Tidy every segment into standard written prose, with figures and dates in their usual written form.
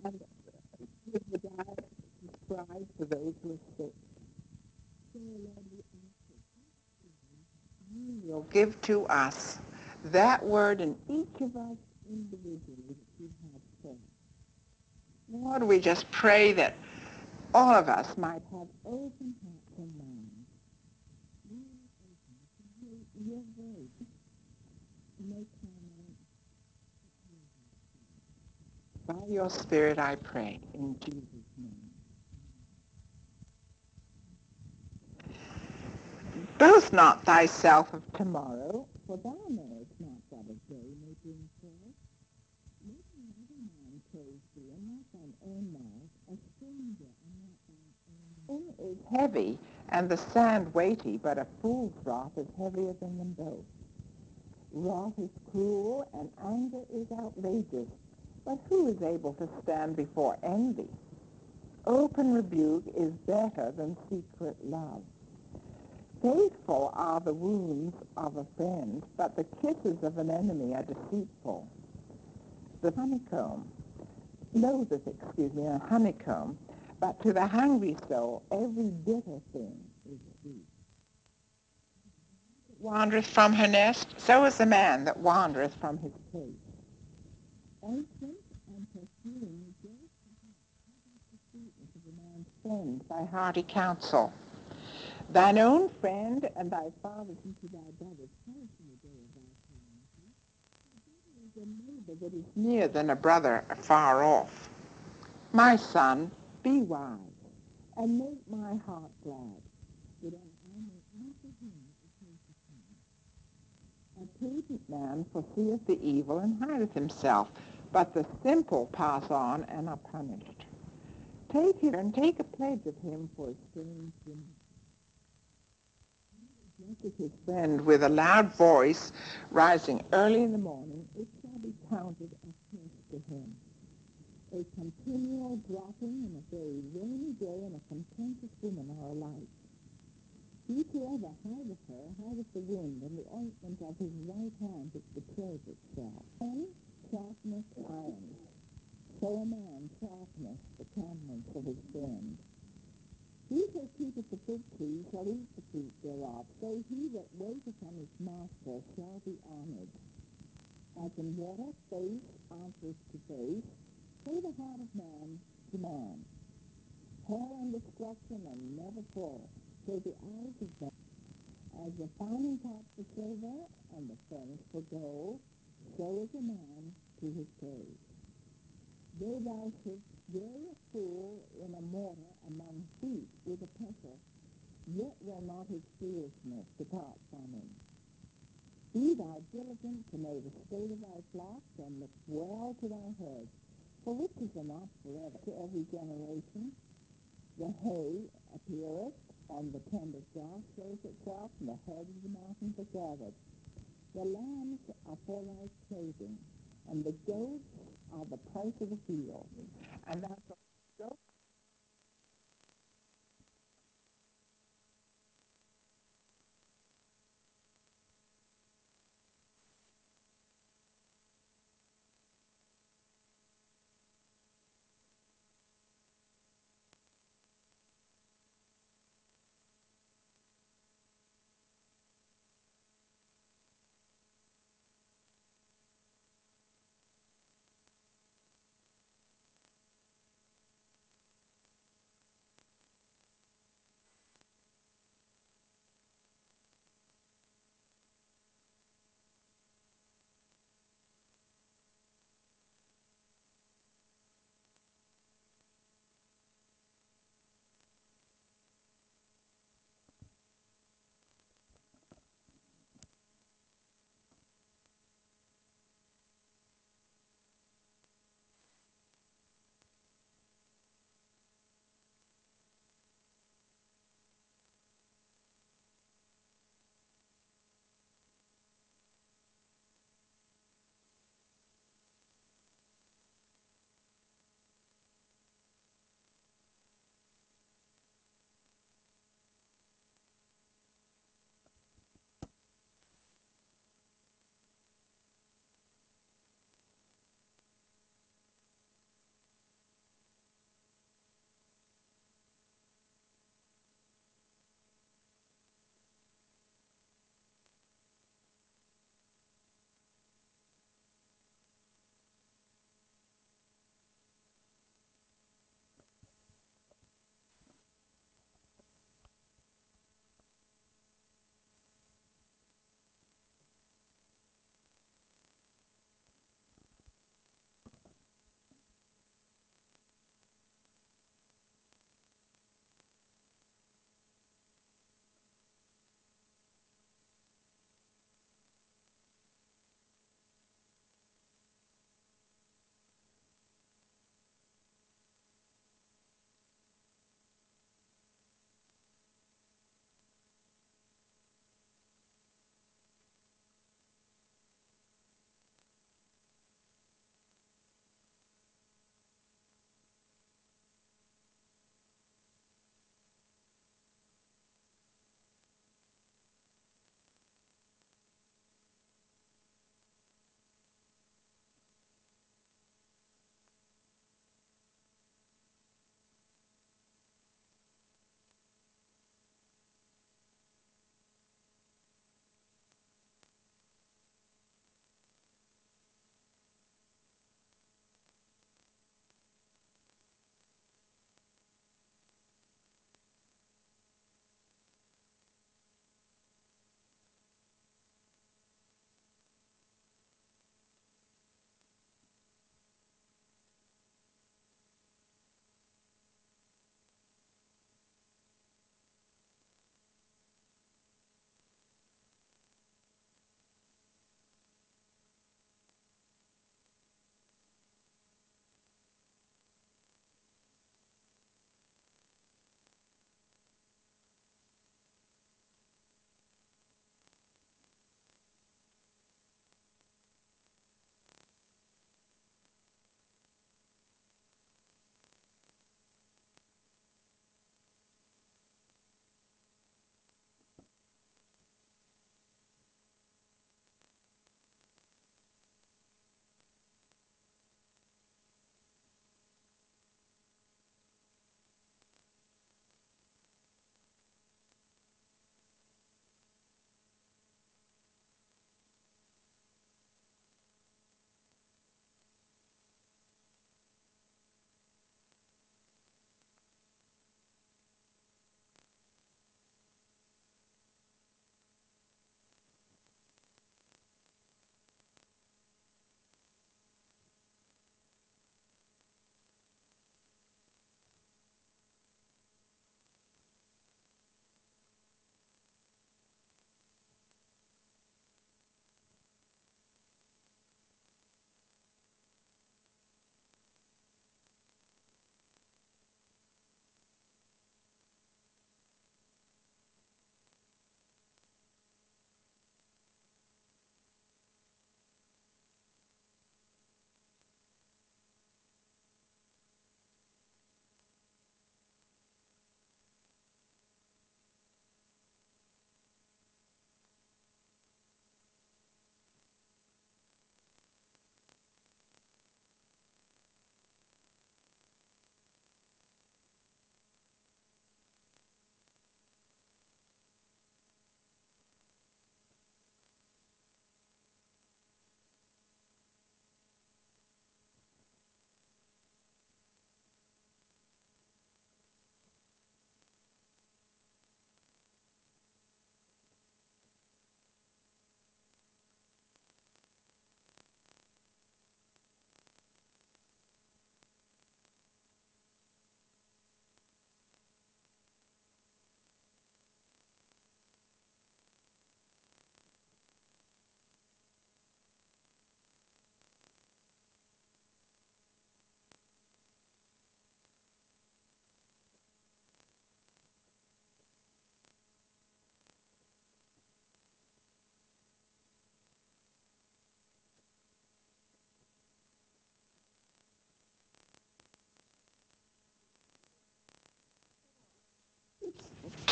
And with the diet prescribed for those who are sick. So, Lord, we ask that you will give to us that word in each of us individually that you have said. Lord, we just pray that all of us might have open hearts and minds. Lord, open to your voice. Make by your Spirit, I pray, in Jesus' name. Boast not thyself of tomorrow, for thou knowest not what a day may bring forth. Let another man praise thee, and not thine own mouth, a stranger, and not thine own mouth. Sin is heavy, and the sand weighty, but a fool's wrath is heavier than them both. Wrath is cruel, and anger is outrageous, but who is able to stand before envy? Open rebuke is better than secret love. Faithful are the wounds of a friend, but the kisses of an enemy are deceitful. The honeycomb, loatheth, a honeycomb, but to the hungry soul every bitter thing is sweet. Wandereth from her nest, so is the man that wandereth from his place. Ancient and pursuing rejoice the sweetness of a man's friend by hearty counsel. Thine own friend and thy father's into thy brother's house in the day of thy calamity. Better is a neighbor that is near than a brother afar off. My son, be wise, and make my heart glad, that I may answer him that reproacheth me. A prudent man foreseeth the evil and hideth himself, but the simple pass on and are punished. Take it and take a pledge of him for a strange woman. With his friend with a loud voice, rising early in the morning, it shall be counted as his to him. A continual dropping and a very rainy day and a contentious woman are alike. Whosoever hideth her hideth the wind, and the ointment of his right hand which betrays itself. Then sharpness iron, so a man sharpness the countenance of his friend. He that keepeth the fig tree shall eat the fruit thereof, so he that waiteth on his master shall be honored. As in water face answers to face, so the heart of man to man. Hell and destruction and never fall, so the eyes of man. As the finding pot for silver and the furnace for gold, so is a man to his cave. Though thou shouldst bury a fool in a mortar among wheat with a pestle, yet will not his foolishness depart from him. Be thou diligent to know the state of thy flocks, and look well to thy herds, for riches are not forever to every generation. The hay appeareth, and the tender grass shows itself, and the head of the mountains are gathered. The lambs are for thy clothing, and the goats are the price of the field. And that's all.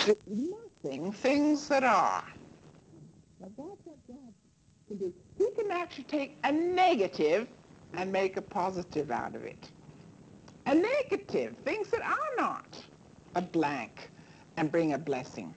nothing things that are. Now that's what God can do. He can actually take a negative and make a positive out of it. A negative, things that are not, a blank, and bring a blessing.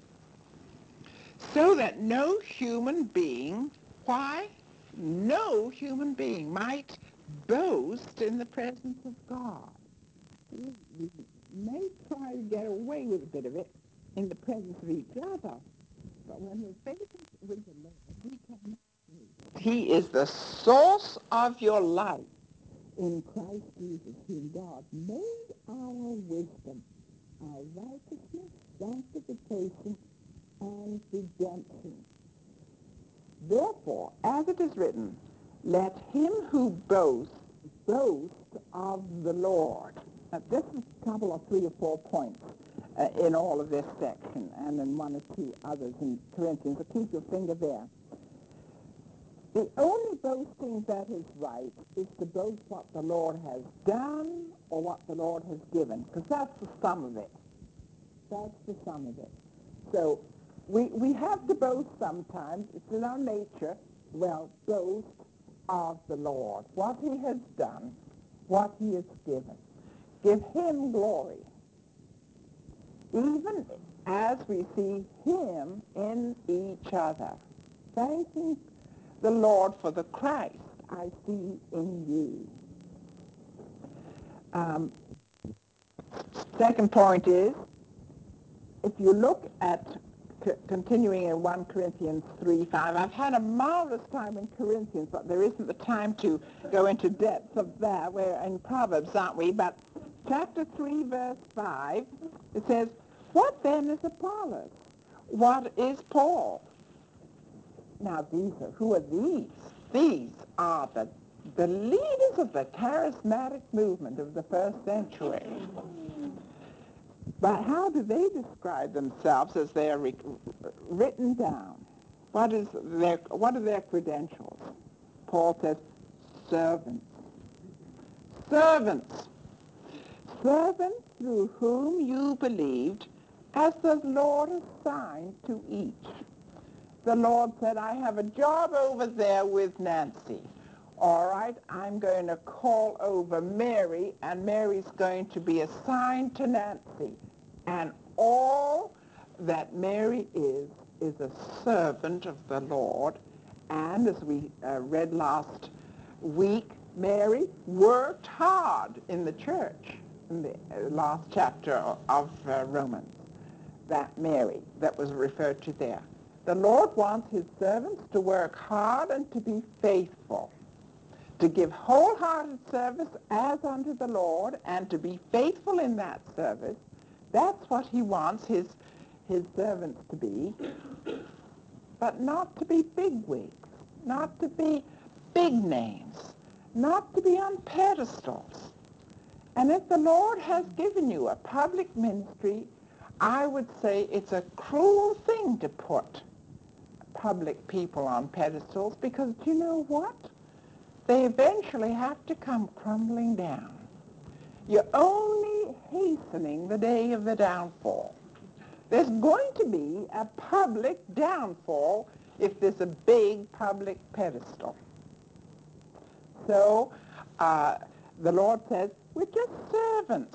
So that no human being, why? No human being might boast in the presence of God. We may try to get away with a bit of it in the presence of each other, but when we're facing with the Lord, we cannot. He is the source of your life in Christ Jesus, whom God made our wisdom, our righteousness, sanctification, and redemption. Therefore, as it is written, let him who boasts boast of the Lord. Now, this is a couple of 3 or 4 points in all of this section, and in 1 or 2 others in Corinthians. So keep your finger there. The only boasting that is right is to boast what the Lord has done or what the Lord has given, because that's the sum of it. That's the sum of it. So we have to boast sometimes. It's in our nature. Well, boast of the Lord, what he has done, what he has given. Give him glory, even as we see him in each other. Thanking the Lord for the Christ I see in you. Second point is, if you look at continuing in 1 Corinthians 3:5, I've had a marvelous time in Corinthians, but there isn't the time to go into depth of that. We're in Proverbs, aren't we? But chapter 3, verse 5, it says, what then is Apollos? What is Paul? Now, who are these? These are the leaders of the charismatic movement of the first century. But how do they describe themselves as they are written down? What are their credentials? Paul says, servants. Servants. Servants through whom you believed, as the Lord assigned to each. The Lord said, I have a job over there with Nancy. All right, I'm going to call over Mary, and Mary's going to be assigned to Nancy. And all that Mary is a servant of the Lord. And as we read last week, Mary worked hard in the church in the last chapter of Romans. That Mary that was referred to there. The Lord wants his servants to work hard and to be faithful, to give wholehearted service as unto the Lord, and to be faithful in that service. That's what he wants his servants to be, but not to be bigwigs, not to be big names, not to be on pedestals. And if the Lord has given you a public ministry, I would say it's a cruel thing to put public people on pedestals, because do you know what? They eventually have to come crumbling down. You're only hastening the day of the downfall. There's going to be a public downfall if there's a big public pedestal. So the Lord says, we're just servants.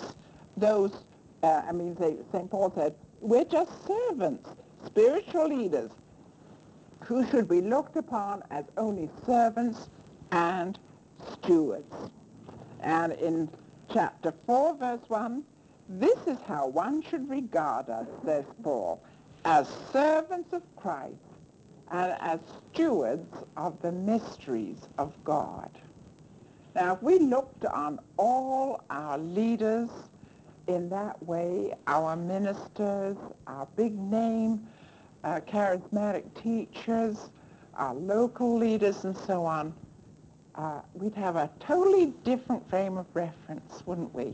St. Paul said, we're just servants, spiritual leaders, who should be looked upon as only servants and stewards. And in chapter 4, verse 1, this is how one should regard us, says Paul, as servants of Christ and as stewards of the mysteries of God. Now, if we looked on all our leaders in that way, our ministers, our big name, charismatic teachers, our local leaders, and so on, we'd have a totally different frame of reference, wouldn't we?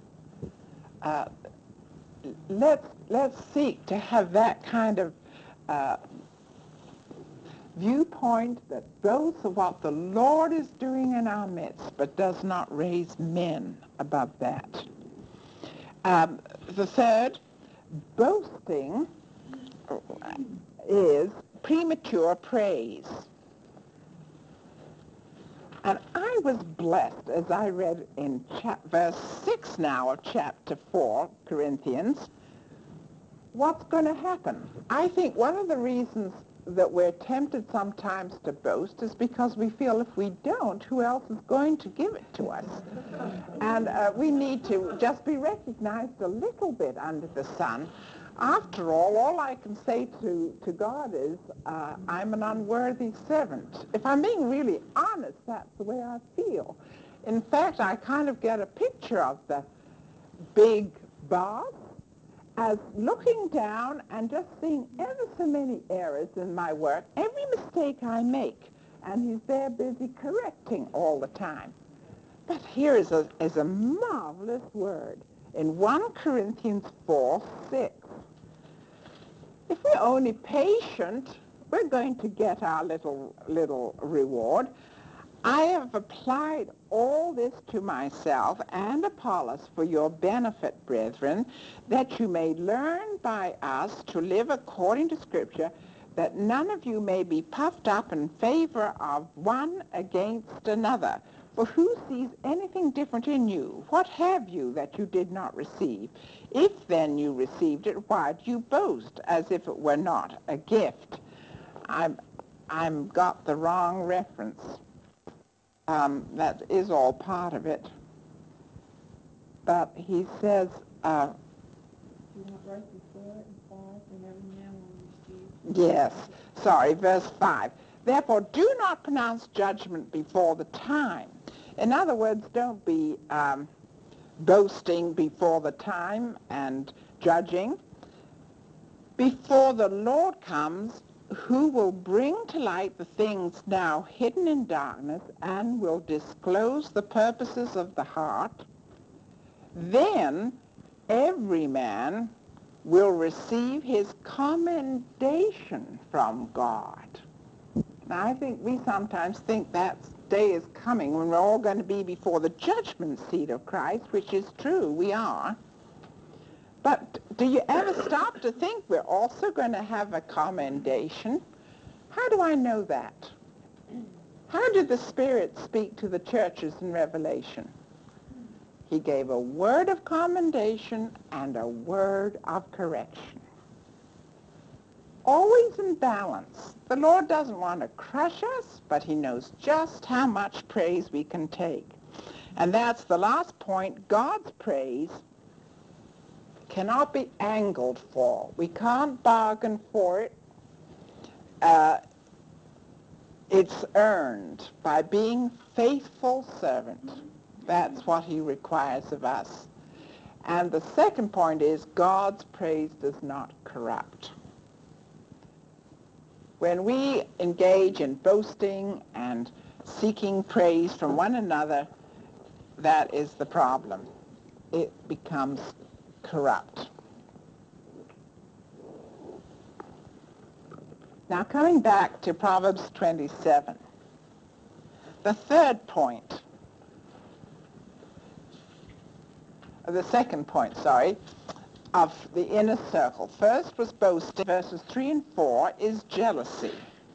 Let's seek to have that kind of viewpoint that boasts of what the Lord is doing in our midst, but does not raise men above that. The third, Boasting is premature praise. And I was blessed as I read in verse 6 now of chapter 4, Corinthians, what's going to happen. I think one of the reasons that we're tempted sometimes to boast is because we feel if we don't, who else is going to give it to us? And we need to just be recognized a little bit under the sun. After all I can say to God is, I'm an unworthy servant. If I'm being really honest, that's the way I feel. In fact, I kind of get a picture of the big boss as looking down and just seeing ever so many errors in my work, every mistake I make, and he's there busy correcting all the time. But here is a marvelous word in 1 Corinthians 4:6. If we're only patient, we're going to get our little reward. I have applied all this to myself and Apollos for your benefit, brethren, that you may learn by us to live according to Scripture, that none of you may be puffed up in favor of one against another. For who sees anything different in you? What have you that you did not receive? If then you received it, why do you boast as if it were not a gift? I'm got the wrong reference. That is all part of it. But he says, yes, sorry, verse 5. Therefore, do not pronounce judgment before the time. In other words, don't be boasting before the time and judging. Before the Lord comes, who will bring to light the things now hidden in darkness and will disclose the purposes of the heart, then every man will receive his commendation from God. Now, I think we sometimes think that day is coming when we're all going to be before the judgment seat of Christ, which is true, we are. But do you ever stop to think we're also going to have a commendation? How do I know that? How did the Spirit speak to the churches in Revelation? He gave a word of commendation and a word of correction. Always in balance. The Lord doesn't want to crush us, but he knows just how much praise we can take. And that's the last point. God's praise cannot be angled for. We can't bargain for it. It's earned by being faithful servant. That's what he requires of us. And the second point is God's praise does not corrupt. When we engage in boasting and seeking praise from one another, that is the problem. It becomes corrupt. Now, coming back to Proverbs 27, the second point, of the inner circle. First was boasting, verses 3 and 4 is jealousy.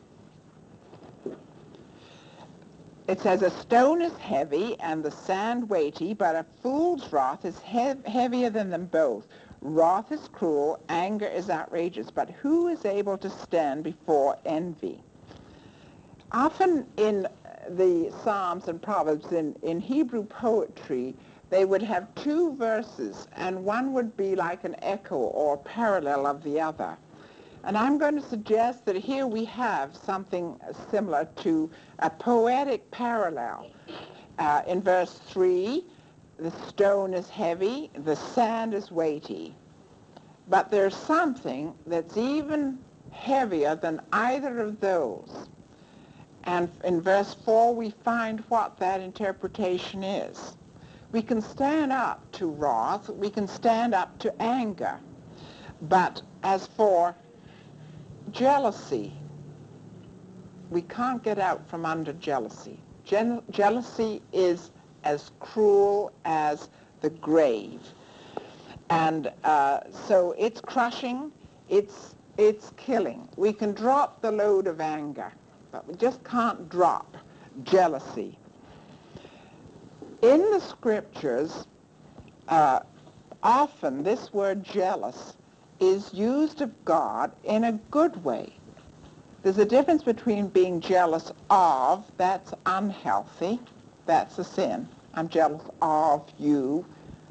It says, a stone is heavy and the sand weighty, but a fool's wrath is heavier than them both. Wrath is cruel, anger is outrageous, but who is able to stand before envy? Often in the Psalms and Proverbs, in Hebrew poetry, they would have two verses, and one would be like an echo or parallel of the other. And I'm going to suggest that here we have something similar to a poetic parallel. In verse 3, the stone is heavy, the sand is weighty. But there's something that's even heavier than either of those. And in verse 4, we find what that interpretation is. We can stand up to wrath, we can stand up to anger. But as for jealousy, we can't get out from under jealousy. Jealousy is as cruel as the grave. And so it's crushing, it's killing. We can drop the load of anger, but we just can't drop jealousy. In the scriptures, often this word jealous is used of God in a good way. There's a difference between being jealous of, that's unhealthy, that's a sin. I'm jealous of you.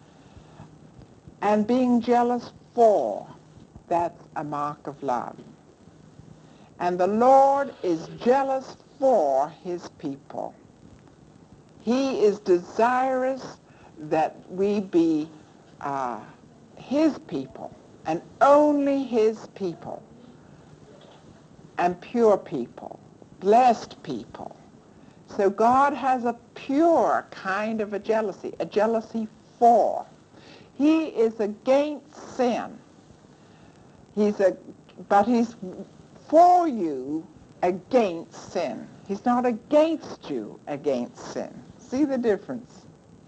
And being jealous for, that's a mark of love. And the Lord is jealous for his people. He is desirous that we be his people, and only his people, and pure people, blessed people. So God has a pure kind of a jealousy for. He is against sin. But he's for you against sin. He's not against you against sin. See the difference?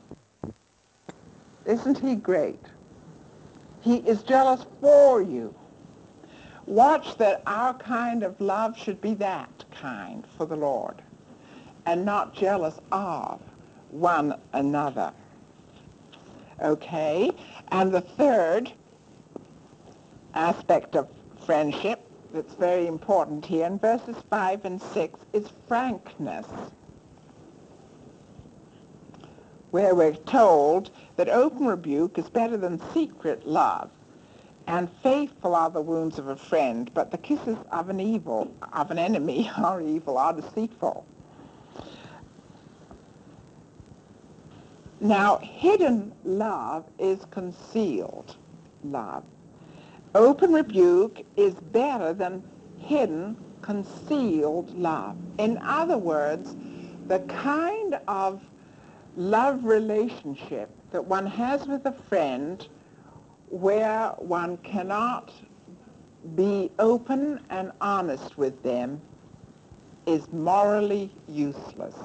Isn't he great? He is jealous for you. Watch that our kind of love should be that kind for the Lord, and not jealous of one another. Okay? And the third aspect of friendship that's very important here in verses 5 and 6 is frankness, where we're told that open rebuke is better than secret love, and faithful are the wounds of a friend, but the kisses of an enemy are deceitful. Now, hidden love is concealed love. Open rebuke is better than hidden, concealed love. In other words, the kind of love relationship that one has with a friend where one cannot be open and honest with them is morally useless.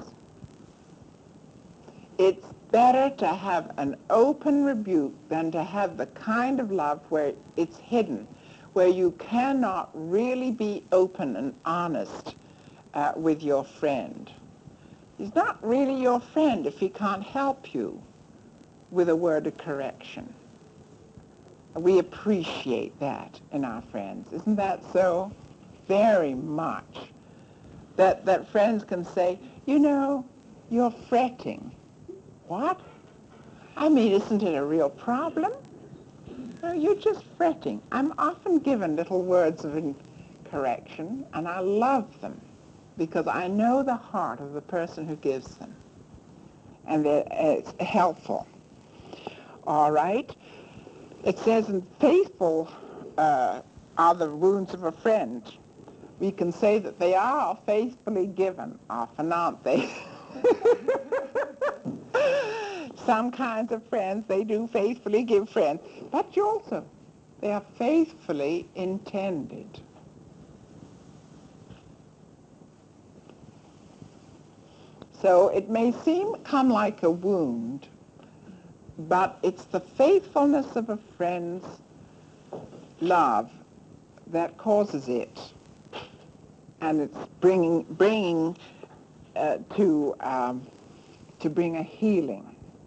It's better to have an open rebuke than to have the kind of love where it's hidden, where you cannot really be open and honest with your friend. He's not really your friend if he can't help you with a word of correction. We appreciate that in our friends. Isn't that so? Very much. That friends can say, you know, you're fretting. What? I mean, isn't it a real problem? No, you're just fretting. I'm often given little words of correction, and I love them because I know the heart of the person who gives them, and it's helpful. All right? It says, and faithful are the wounds of a friend. We can say that they are faithfully given, often, aren't they? Some kinds of friends, they do faithfully give friends, but also they are faithfully intended. So it may come like a wound, but it's the faithfulness of a friend's love that causes it, and it's bringing to bring a healing.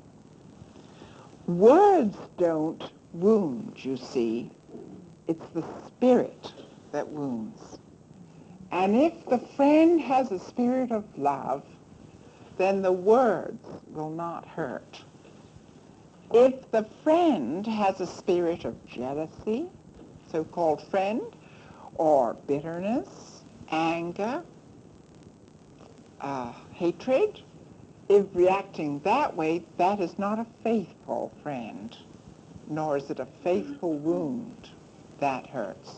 Words don't wound, you see. It's the spirit that wounds. And if the friend has a spirit of love, then the words will not hurt. If the friend has a spirit of jealousy, so-called friend, or bitterness, anger, hatred, if reacting that way, that is not a faithful friend, nor is it a faithful wound. That hurts.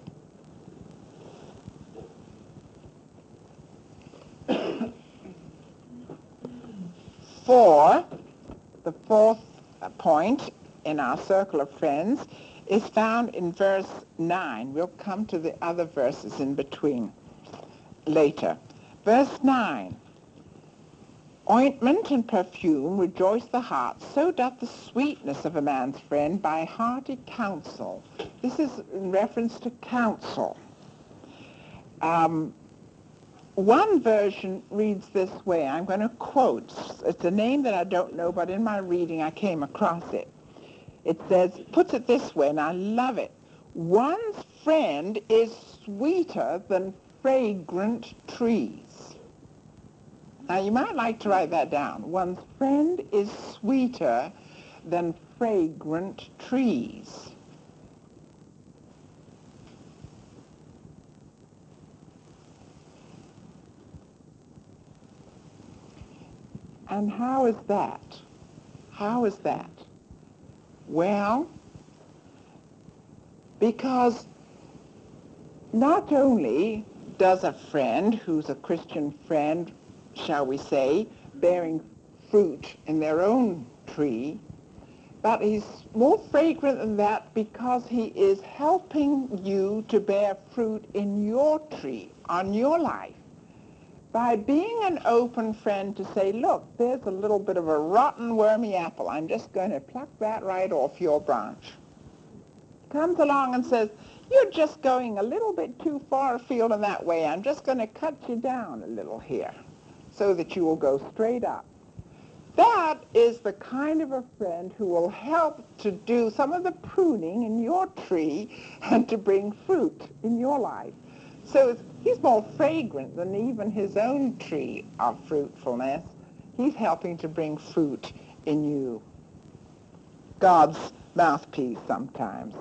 The fourth point in our circle of friends is found in verse 9. We'll come to the other verses in between later. Verse 9. Ointment and perfume rejoice the heart, so doth the sweetness of a man's friend by hearty counsel. This is in reference to counsel. One version reads this way. I'm going to quote. It's a name that I don't know, but in my reading I came across it. It says, puts it this way, and I love it. One's friend is sweeter than fragrant trees. Now, you might like to write that down. One's friend is sweeter than fragrant trees. And how is that? How is that? Well, because not only does a friend who's a Christian friend, shall we say, bearing fruit in their own tree, but he's more fragrant than that because he is helping you to bear fruit in your tree, on your life. By being an open friend to say, look, there's a little bit of a rotten, wormy apple. I'm just going to pluck that right off your branch. Comes along and says, you're just going a little bit too far afield in that way. I'm just going to cut you down a little here so that you will go straight up. That is the kind of a friend who will help to do some of the pruning in your tree and to bring fruit in your life. So he's more fragrant than even his own tree of fruitfulness. He's helping to bring fruit in you. God's mouthpiece sometimes.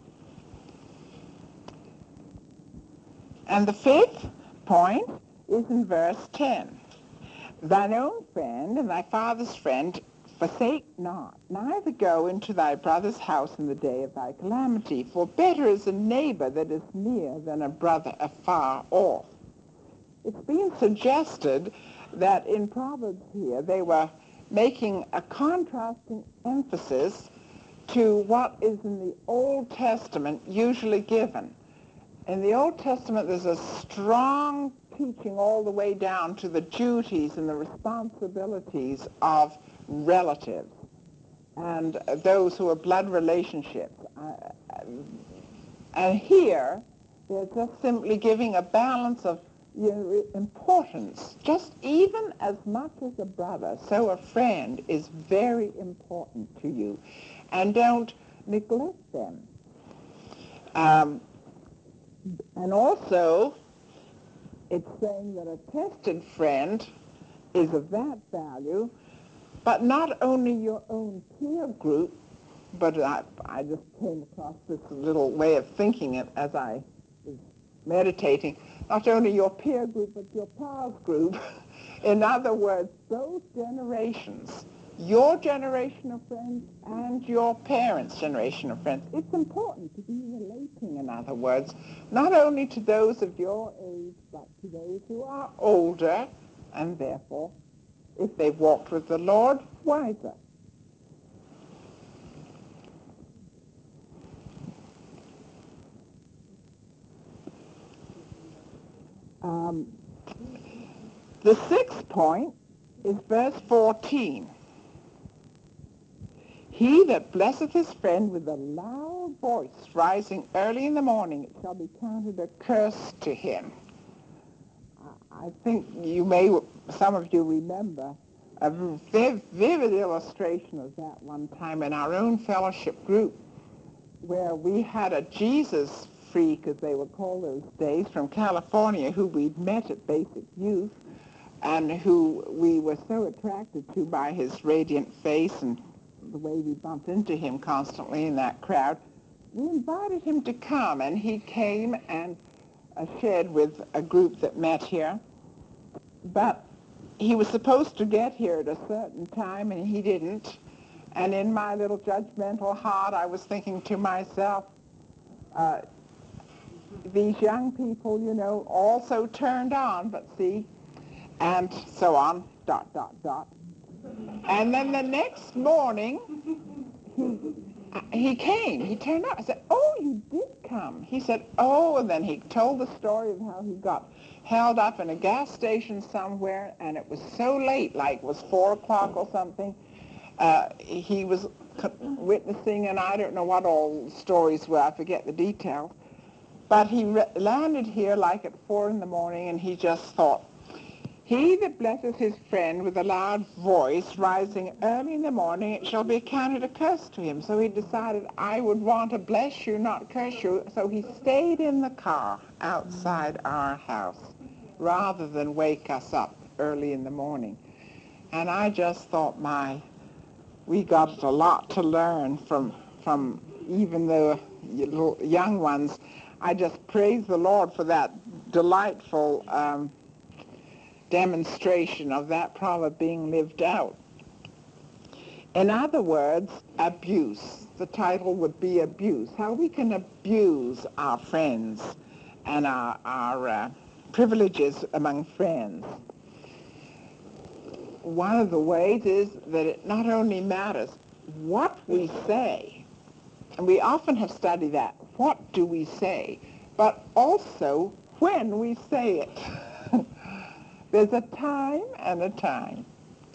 And the fifth point is in verse 10. Thine own friend and thy father's friend forsake not, neither go into thy brother's house in the day of thy calamity, for better is a neighbor that is near than a brother afar off. It's been suggested that in Proverbs here they were making a contrasting emphasis to what is in the Old Testament usually given. In the Old Testament, there's a strong teaching all the way down to the duties and the responsibilities of relatives and those who are blood relationships. And here, they're just simply giving a balance of importance. Just even as much as a brother, so a friend is very important to you. And don't neglect them. And also, it's saying that a tested friend is of that value, but not only your own peer group, but I just came across this little way of thinking it as I was meditating, not only your peer group, but your pals group. In other words, those generations, your generation of friends and your parents' generation of friends. It's important to be relating, in other words, not only to those of your age, but to those who are older, and therefore, if they've walked with the Lord, wiser. The sixth point is verse 14. He that blesseth his friend with a loud voice, rising early in the morning, it shall be counted a curse to him. I think some of you remember a vivid illustration of that one time in our own fellowship group, where we had a Jesus freak, as they were called those days, from California, who we'd met at Basic Youth, and who we were so attracted to by his radiant face and the way we bumped into him constantly in that crowd. We invited him to come, and he came and shared with a group that met here. But he was supposed to get here at a certain time, and he didn't. And in my little judgmental heart, I was thinking to myself, these young people, also turned on, but see, and so on, ... And then the next morning, he came. He turned up. I said, oh, you did come? He said, oh, and then he told the story of how he got held up in a gas station somewhere, and it was so late, like it was 4 o'clock or something. He was witnessing, and I don't know what all stories were, I forget the details. But he landed here like at 4 in the morning, and he just thought, he that blesses his friend with a loud voice rising early in the morning, it shall be accounted a curse to him. So he decided, I would want to bless you, not curse you. So he stayed in the car outside our house rather than wake us up early in the morning. And I just thought, we got a lot to learn from even the young ones. I just praise the Lord for that delightful demonstration of that proverb being lived out. In other words, abuse. The title would be abuse. How we can abuse our friends and our privileges among friends. One of the ways is that it not only matters what we say, and we often have studied that, what do we say, but also when we say it. There's a time and a time.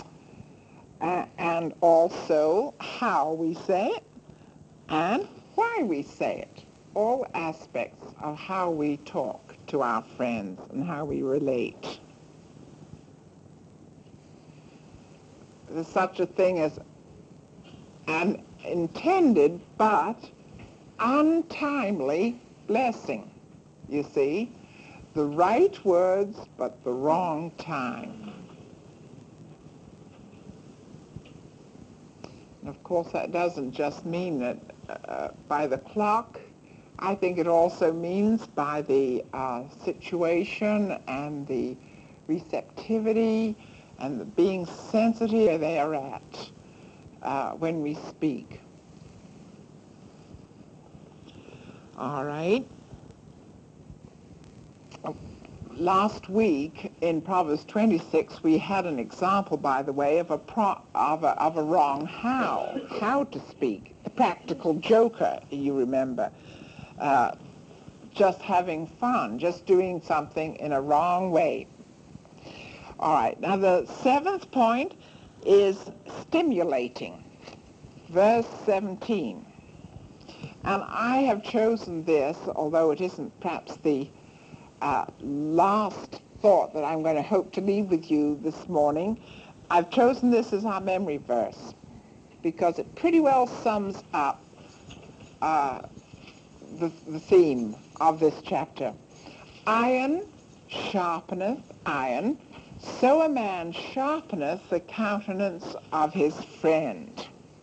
And also how we say it and why we say it. All aspects of how we talk to our friends and how we relate. There's such a thing as an intended but untimely blessing, you see. The right words, but the wrong time. And of course, that doesn't just mean that by the clock. I think it also means by the situation and the receptivity and the being sensitive where they are at when we speak. All right. Last week in Proverbs 26, we had an example, by the way, of a wrong how to speak. The practical joker, you remember, just having fun, just doing something in a wrong way. All right, now the 7th point is stimulating, verse 17. And I have chosen this, although it isn't perhaps the last thought that I'm going to hope to leave with you this morning. I've chosen this as our memory verse because it pretty well sums up the theme of this chapter. Iron sharpeneth iron, so a man sharpeneth the countenance of his friend.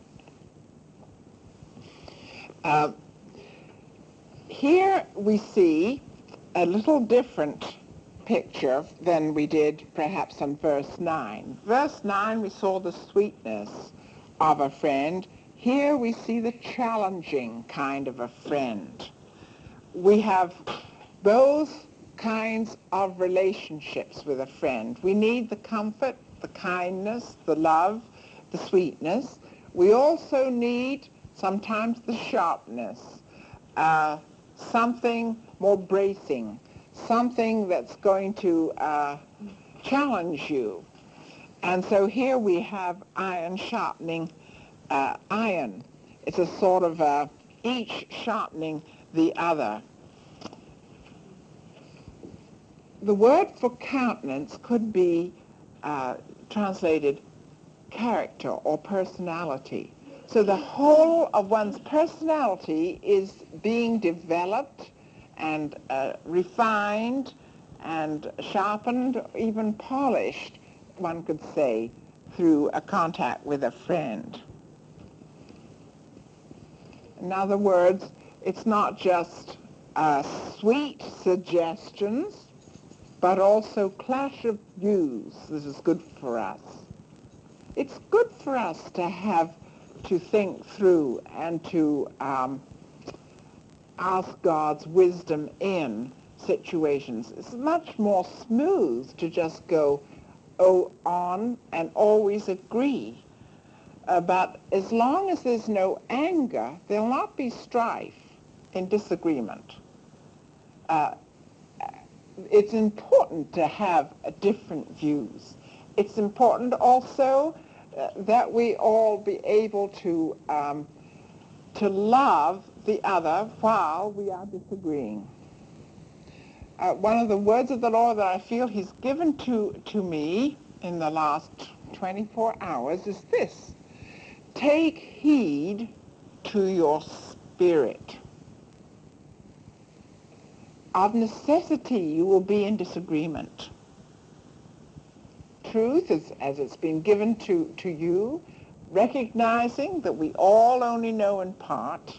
Here we see a little different picture than we did perhaps on verse 9. Verse 9 we saw the sweetness of a friend. Here we see the challenging kind of a friend. We have both kinds of relationships with a friend. We need the comfort, the kindness, the love, the sweetness. We also need sometimes the sharpness, something more bracing, something that's going to challenge you. And so here we have iron sharpening iron. It's a sort of each sharpening the other. The word for countenance could be translated character or personality. So the whole of one's personality is being developed and refined and sharpened, even polished, one could say, through a contact with a friend. In other words, it's not just sweet suggestions, but also clash of views. This is good for us. It's good for us to think through and to ask God's wisdom in situations. It's much more smooth to just go on and always agree. But as long as there's no anger, there'll not be strife. in disagreement. It's important to have different views. It's important also that we all be able to love the other while we are disagreeing. One of the words of the Lord that I feel he's given to me in the last 24 hours is this: take heed to your spirit. Of necessity, you will be in disagreement. Truth, as it's been given to you, recognizing that we all only know in part,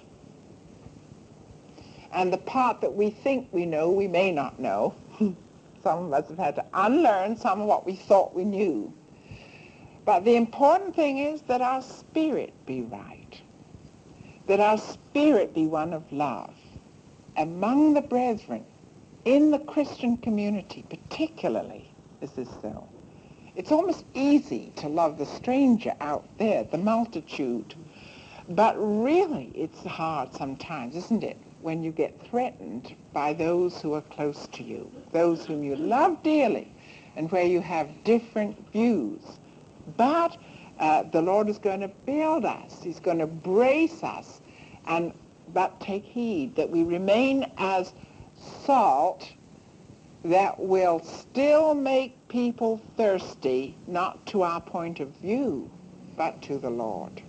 and the part that we think we know, we may not know. Some of us have had to unlearn some of what we thought we knew. But the important thing is that our spirit be right, that our spirit be one of love. Among the brethren, in the Christian community particularly, is this so. It's almost easy to love the stranger out there, the multitude. But really, it's hard sometimes, isn't it, when you get threatened by those who are close to you, those whom you love dearly, and where you have different views. But the Lord is going to build us. He's going to brace us. But take heed that we remain as salt that will still make people thirsty, not to our point of view, but to the Lord.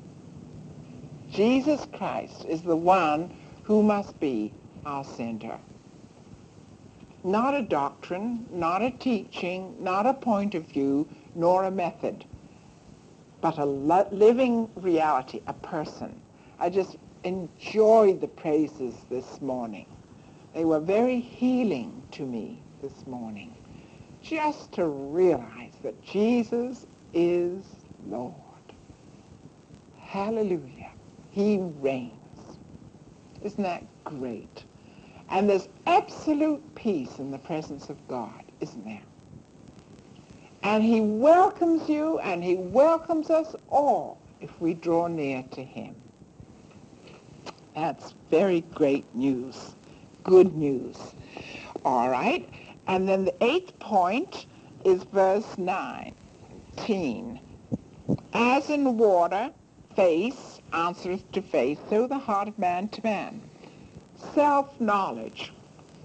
Jesus Christ is the one who must be our center. Not a doctrine, not a teaching, not a point of view, nor a method, but a living reality, a person. I just enjoyed the praises this morning. They were very healing to me this morning. Just to realize that Jesus is Lord. Hallelujah. He reigns. Isn't that great? And there's absolute peace in the presence of God, isn't there? And he welcomes you, and he welcomes us all if we draw near to him. That's very great news. Good news. All right. And then the 8th point is verse 19. As in water, face answereth to face, so the heart of man to man. Self-knowledge.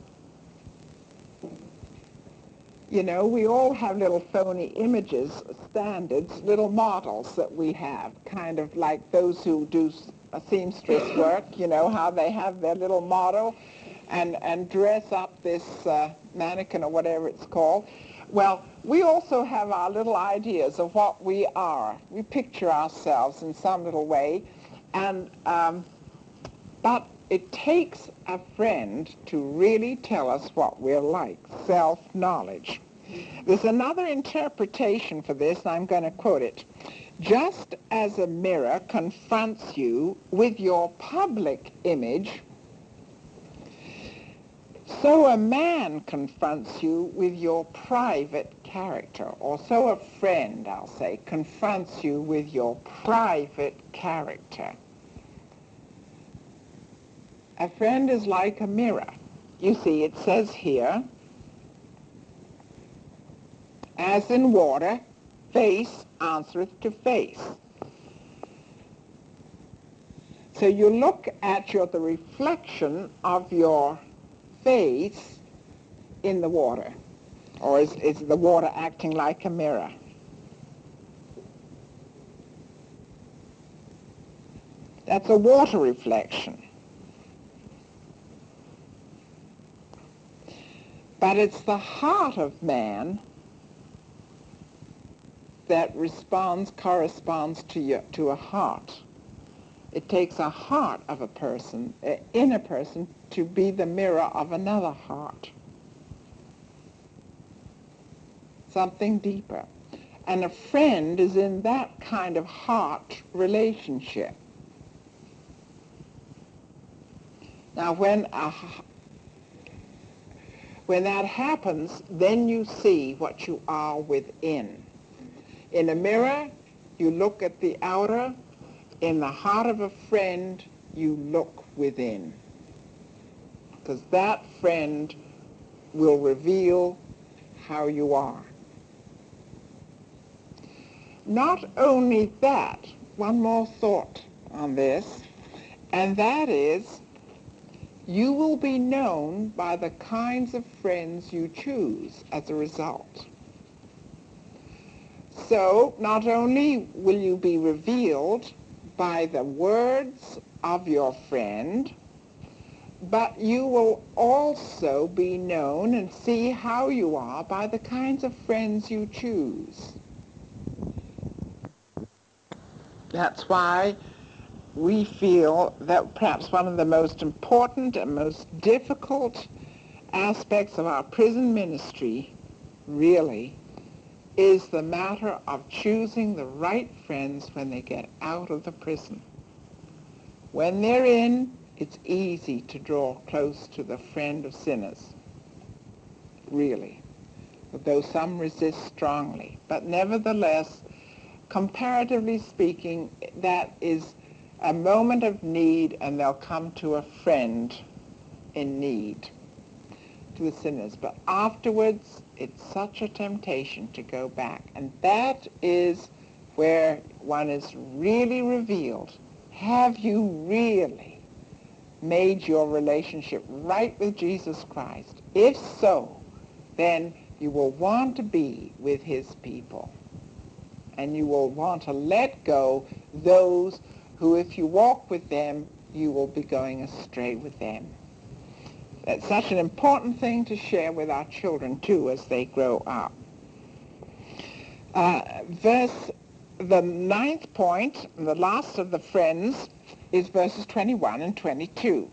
You know, we all have little phony images, standards, little models that we have, kind of like those who do seamstress work, you know, how they have their little model and dress up this mannequin or whatever it's called. Well, we also have our little ideas of what we are. We picture ourselves in some little way, and but it takes a friend to really tell us what we're like, self-knowledge. There's another interpretation for this, and I'm going to quote it. Just as a mirror confronts you with your public image, so a man confronts you with your private character, or so a friend, I'll say, confronts you with your private character. A friend is like a mirror. You see, it says here, as in water, face answereth to face. So you look at the reflection of your face in the water, or is the water acting like a mirror? That's a water reflection. But it's the heart of man that corresponds to a heart. It takes a heart of a person, in a person, to be the mirror of another heart. Something deeper. And a friend is in that kind of heart relationship. Now, when that happens, then you see what you are within. In a mirror, you look at the outer. In the heart of a friend, you look within. because that friend will reveal how you are. Not only that, one more thought on this, and that is you will be known by the kinds of friends you choose as a result. So not only will you be revealed by the words of your friend, but you will also be known and see how you are by the kinds of friends you choose. That's why we feel that perhaps one of the most important and most difficult aspects of our prison ministry really is the matter of choosing the right friends when they get out of the prison. When they're in, it's easy to draw close to the friend of sinners, really, though some resist strongly. But nevertheless, comparatively speaking, that is a moment of need, and they'll come to a friend in need, to the sinners. But afterwards, it's such a temptation to go back. And that is where one is really revealed. Have you really made your relationship right with Jesus Christ? If so, then you will want to be with his people. And you will want to let go those who, if you walk with them, you will be going astray with them. That's such an important thing to share with our children, too, as they grow up. The ninth point, the last of the friends, is verses 21 and 22.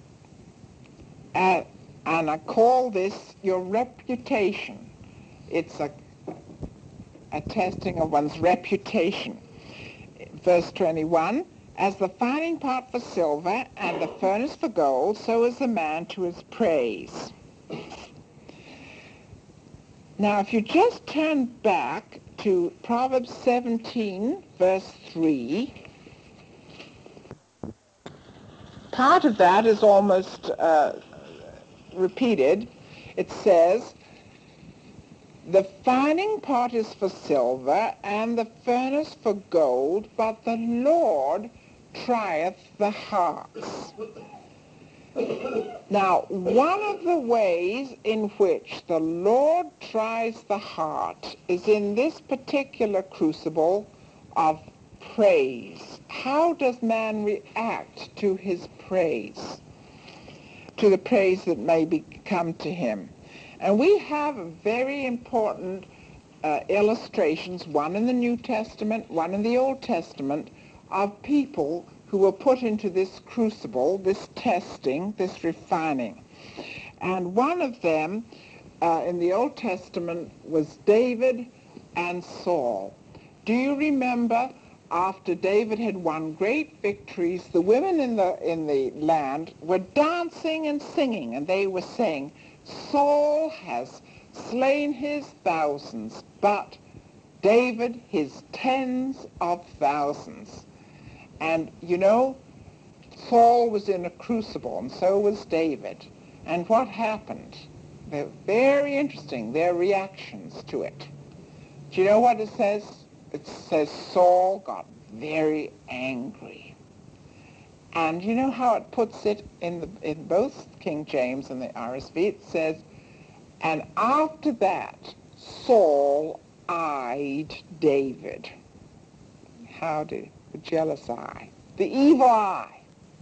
And I call this your reputation. It's a testing of one's reputation. Verse 21, as the finding pot for silver and the furnace for gold, so is the man to his praise. Now, if you just turn back to Proverbs 17, verse 3, part of that is almost repeated. It says, the finding pot is for silver, and the furnace for gold, but the Lord trieth the hearts. Now, one of the ways in which the Lord tries the heart is in this particular crucible of praise. How does man react to his praise, to the praise that may come to him? And we have very important illustrations, one in the New Testament, one in the Old Testament, of people who were put into this crucible, this testing, this refining. And one of them in the Old Testament was David and Saul. Do you remember, after David had won great victories, the women in the land were dancing and singing, and they were saying, Saul has slain his thousands, but David his tens of thousands. And you know, Saul was in a crucible, and so was David. And what happened? They're very interesting, their reactions to it. Do you know what it says? It says Saul got very angry. And you know how it puts it in both King James and the RSV? It says, and after that, Saul eyed David. How did the jealous eye? The evil eye.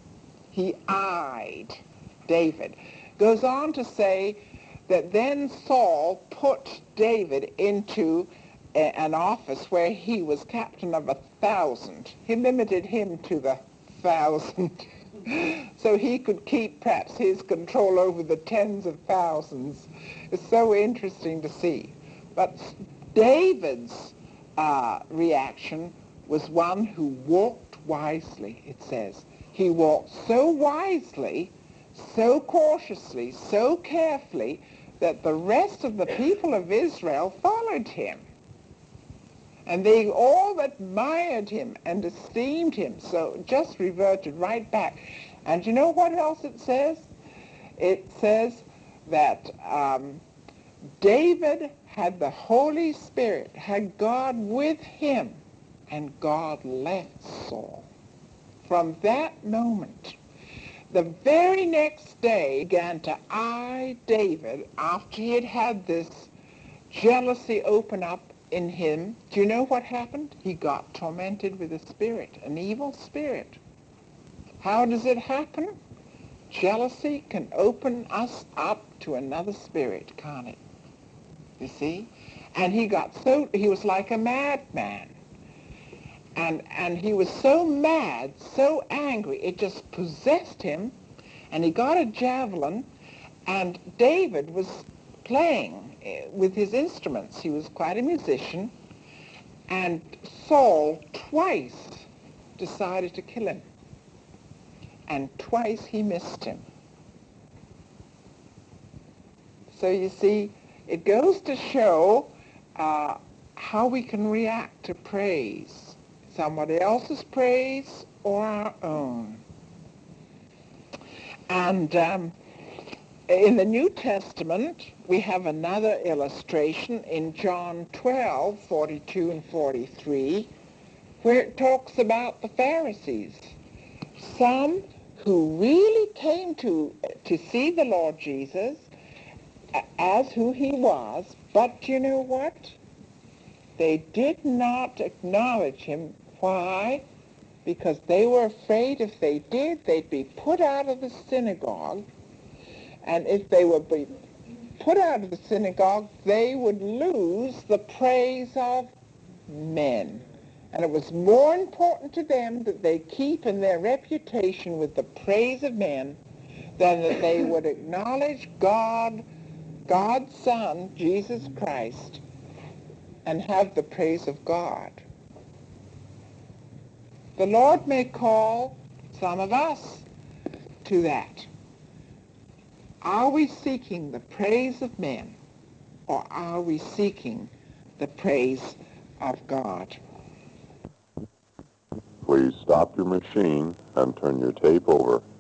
He eyed David. Goes on to say that then Saul put David into an office where he was captain of 1,000. He limited him to the 1,000 so he could keep perhaps his control over the tens of thousands. It's so interesting to see. But David's reaction was one who walked wisely, it says. He walked so wisely, so cautiously, so carefully, that the rest of the people of Israel followed him. And they all admired him and esteemed him, so just reverted right back. And you know what else it says? It says that David had the Holy Spirit, had God with him, and God left Saul. From that moment, the very next day, he began to eye David after he had had this jealousy open up in him. Do you know what happened? He got tormented with a spirit, an evil spirit. How does it happen? Jealousy can open us up to another spirit, can't it? You see? And he was like a madman. And he was so mad, so angry, it just possessed him, and he got a javelin, and David was playing with his instruments. He was quite a musician, and Saul twice decided to kill him, and twice he missed him. So you see, it goes to show how we can react to praise, somebody else's praise or our own. And in the New Testament, we have another illustration in John 12, 42 and 43, where it talks about the Pharisees. Some who really came to see the Lord Jesus as who he was, but you know what? They did not acknowledge him. Why? Because they were afraid if they did, they'd be put out of the synagogue. And if they were put out of the synagogue, they would lose the praise of men. And it was more important to them that they keep in their reputation with the praise of men than that they would acknowledge God, God's Son, Jesus Christ, and have the praise of God. The Lord may call some of us to that. Are we seeking the praise of men, or are we seeking the praise of God? Please stop your machine and turn your tape over.